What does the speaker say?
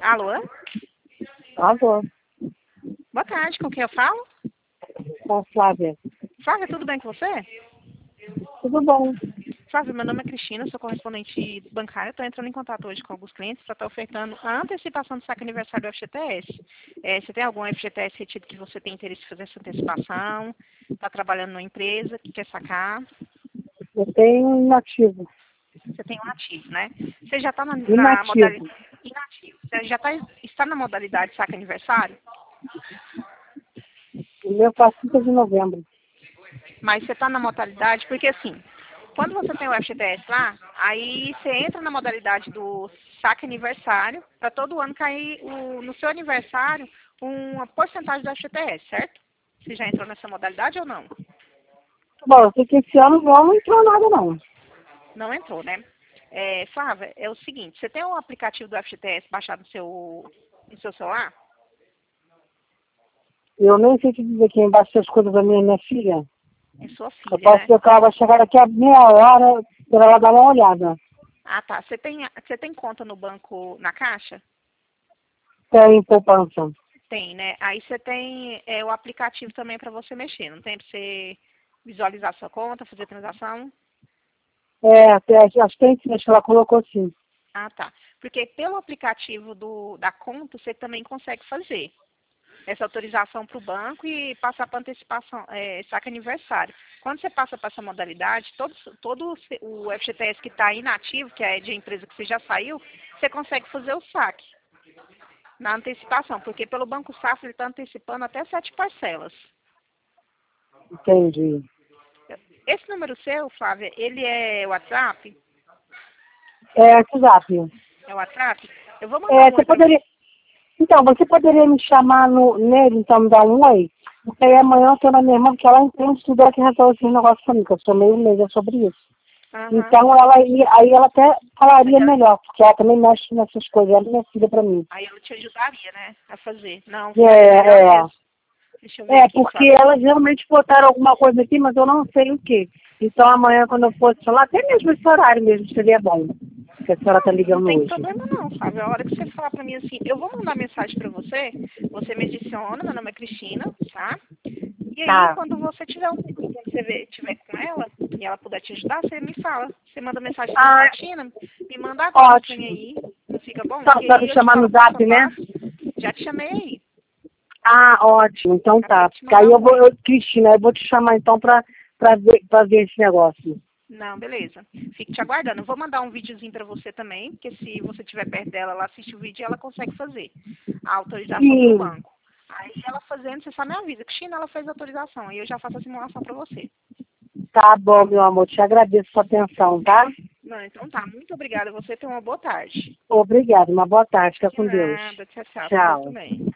Alô? Alô, Boa tarde, com quem eu falo? com a Flávia. Flávia, tudo bem com você? Tudo bom? Flávia, meu nome é Cristina, sou correspondente bancária. Estou entrando em contato hoje com alguns clientes para estar ofertando a antecipação do saque aniversário do FGTS. Você tem algum FGTS retido que você tem interesse em fazer essa antecipação? Está trabalhando numa empresa que quer sacar? Eu tenho inativo. Você tem um ativo, né? Você já está na Inativo. modalidade... Inativo. Você já está na modalidade saque aniversário? O meu faz 5 de novembro. Mas você está na modalidade, porque assim, quando você tem o FGTS lá, aí você entra na modalidade do saque aniversário, para todo ano cair no seu aniversário uma porcentagem do FGTS, certo? Você já entrou nessa modalidade ou não? Bom, eu sei que esse ano não entrou nada, não. Não entrou, né? Flávia, é o seguinte, você tem o aplicativo do FGTS baixado no seu celular? Eu nem sei te dizer quem baixa as coisas da minha filha. É sua Eu filha, posso né? dizer que ela vai chegar daqui a meia hora para ela dar uma olhada. Ah, tá. Você tem conta no banco, na Caixa? Tem poupança. Tem, né? Aí você tem o aplicativo também para você mexer. Não tem para você visualizar sua conta, fazer transação? Acho que ela colocou sim. Ah, tá. Porque pelo aplicativo da conta, você também consegue fazer essa autorização para o banco e passar para antecipação, saque aniversário. Quando você passa para essa modalidade, todo o FGTS que está inativo, que é de empresa que você já saiu, você consegue fazer o saque na antecipação, porque pelo Banco Safra ele está antecipando até 7 parcelas. Entendi. Esse número seu, Flávia, ele é WhatsApp? É, WhatsApp. É WhatsApp? Eu vou mandar um Você oi para poderia... Então, você poderia me chamar nele, então, me dar um oi? Porque aí amanhã eu tô na minha irmã, porque ela entende tudo, ela que resolve esse negócio comigo, que eu sou meio leiga sobre isso. Aham. Então, aí ela até Aí falaria melhor, porque ela também mexe nessas coisas, ela é minha filha pra mim. aí ela te ajudaria, né, a fazer. Não, É, Flávia, é melhor é, mesmo. Deixa eu ver aqui, porque Flávia. elas realmente botaram alguma coisa aqui, mas eu não sei o quê. Então, amanhã, quando eu fosse falar, até mesmo esse horário mesmo, seria bom, que a senhora tá Não ligando tem hoje. problema não, Flávia. A hora que você falar pra mim assim, eu vou mandar mensagem pra você, você me adiciona, meu nome é Cristina, tá? E aí, Tá, quando você tiver quando tiver com ela e ela puder te ajudar, você me fala. Você manda mensagem assim, ah, Cristina, me manda agora o trem ótimo. aí, não fica bom? Então, Que pra aí me eu te chamar falo no passo a zap, né? passo. Já te chamei aí. Ah, ótimo. Então Acabei tá. de te Porque mandar aí um oi. Cristina, eu vou te chamar então pra ver esse negócio. Não, beleza. Fico te aguardando. Eu vou mandar um videozinho pra você também, porque se você estiver perto dela, ela assiste o vídeo e ela consegue fazer a autorização pro Sim, banco. Aí ela fazendo, você só me avisa. Cristina, ela fez a autorização. Aí eu já faço a simulação pra você. tá bom, meu amor. Te agradeço a sua atenção, tá? Não, então tá. Muito obrigada. Você tem uma boa tarde. Obrigada. Uma boa tarde. Fica De com Deus. nada. Tchau, tchau. Com Deus Tchau. também.